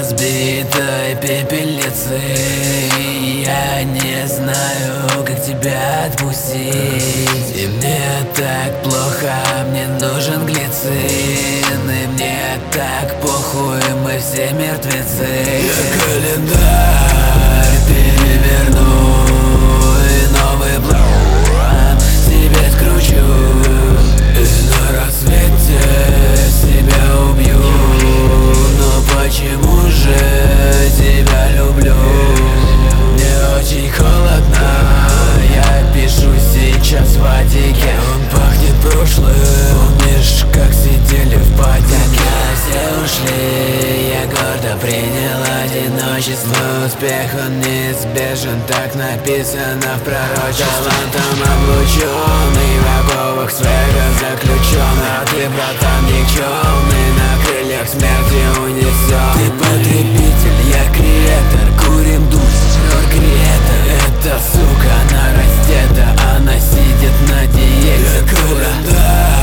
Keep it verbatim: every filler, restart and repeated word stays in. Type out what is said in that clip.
разбитой пепелицы. Я не знаю, как тебя отпустить. И мне так плохо, мне нужен глицин. И мне так похуй, мы все мертвецы. Я календарь переверну и новый план себе скручу. И на рассвете себя убью. Но почему же тебя люблю? Мне очень холодно, я пишу сейчас в Ватике. Он пахнет прошлым, помнишь, как сидели в падике? Когда все ушли, я гордо принял одиночество. Успех он неизбежен, так написано в пророчестве. Талантом облученный, в оковах своего заключен. А ты, братан, никчемный, на крыльях смерти унесен. Ты потребитель, я креатор, курим душ, креатор. Эта сука, она раздета, она сидит на диете. Я календарь